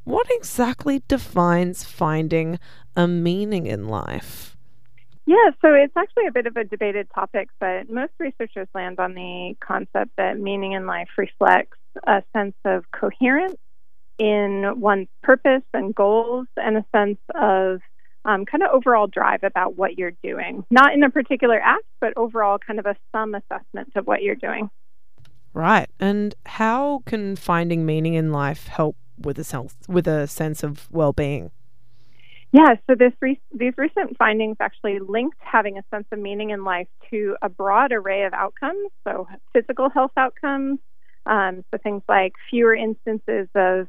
What exactly defines finding a meaning in life? Yeah, so it's actually a bit of a debated topic, but most researchers land on the concept that meaning in life reflects a sense of coherence in one's purpose and goals and a sense of kind of overall drive about what you're doing. Not in a particular act, but overall kind of a sum assessment of what you're doing. Right. And how can finding meaning in life help with a sense of well-being? Yeah, so these recent findings actually linked having a sense of meaning in life to a broad array of outcomes, so physical health outcomes, so things like fewer instances of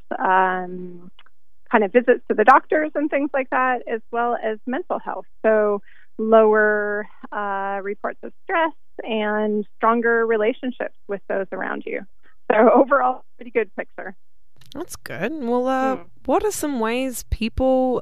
kind of visits to the doctors and things like that, as well as mental health, so lower reports of stress and stronger relationships with those around you. So overall, pretty good picture. That's good. Well, what are some ways people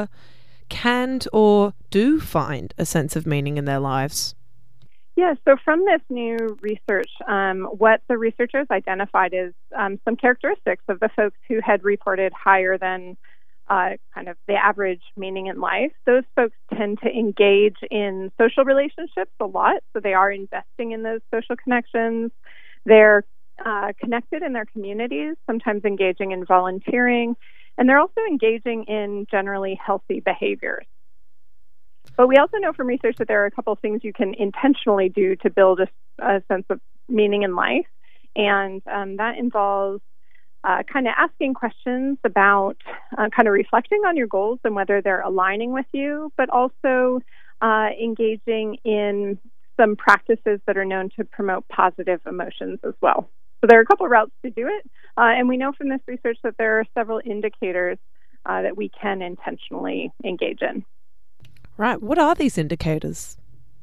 can or do find a sense of meaning in their lives? Yeah, so from this new research, what the researchers identified is some characteristics of the folks who had reported higher than kind of the average meaning in life. Those folks tend to engage in social relationships a lot, so they are investing in those social connections. They're connected in their communities, sometimes engaging in volunteering, and they're also engaging in generally healthy behaviors. But we also know from research that there are a couple of things you can intentionally do to build a sense of meaning in life, and that involves kind of asking questions about kind of reflecting on your goals and whether they're aligning with you, but also engaging in some practices that are known to promote positive emotions as well. So there are a couple of routes to do it, and we know from this research that there are several indicators that we can intentionally engage in. Right. What are these indicators?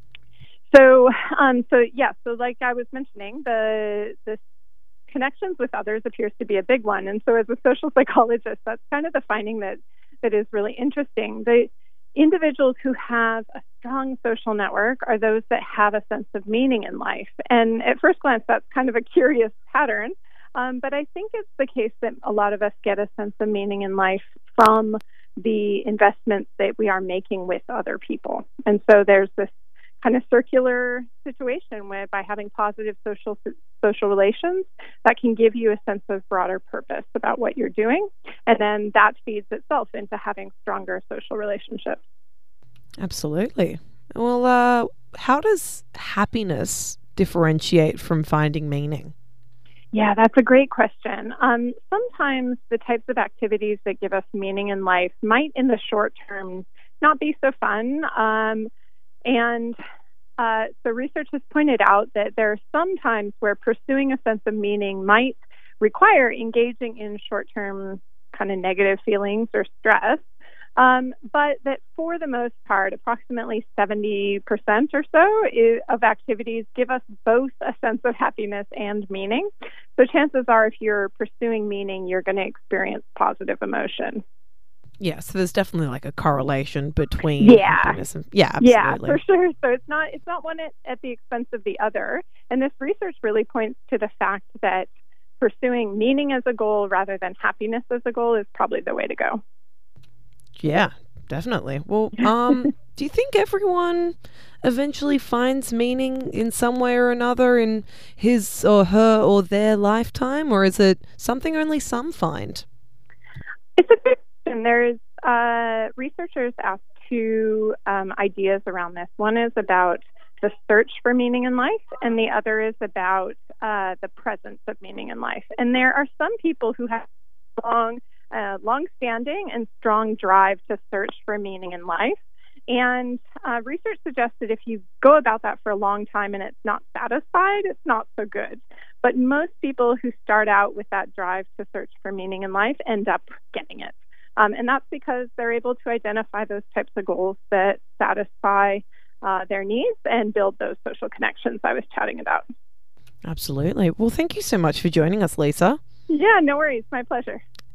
So like I was mentioning, the connections with others appears to be a big one, and so as a social psychologist, that's kind of the finding that is really interesting. The individuals who have a strong social network are those that have a sense of meaning in life. And at first glance, that's kind of a curious pattern. But I think it's the case that a lot of us get a sense of meaning in life from the investments that we are making with other people. And so there's this kind of circular situation where by having positive social relations, that can give you a sense of broader purpose about what you're doing. And then that feeds itself into having stronger social relationships. Absolutely. Well, how does happiness differentiate from finding meaning? Yeah, that's a great question. Sometimes the types of activities that give us meaning in life might, in the short term, not be so fun. So research has pointed out that there are some times where pursuing a sense of meaning might require engaging in short-term kind of negative feelings or stress, but that for the most part, approximately 70% or so of activities give us both a sense of happiness and meaning. So chances are if you're pursuing meaning, you're going to experience positive emotion. Yeah, so there's definitely like a correlation between happiness and absolutely. Yeah, for sure. So it's not one at the expense of the other. And this research really points to the fact that pursuing meaning as a goal rather than happiness as a goal is probably the way to go. Yeah, definitely. Well, do you think everyone eventually finds meaning in some way or another in his or her or their lifetime, or is it something only some find? It's a good question. There's researchers asked two ideas around this. One is about the search for meaning in life, and the other is about the presence of meaning in life. And there are some people who have long-standing and strong drive to search for meaning in life. And research suggests that if you go about that for a long time and it's not satisfied, it's not so good. But most people who start out with that drive to search for meaning in life end up getting it. And that's because they're able to identify those types of goals that satisfy their needs and build those social connections I was chatting about. Absolutely. Well, thank you so much for joining us, Lisa. Yeah, no worries. My pleasure.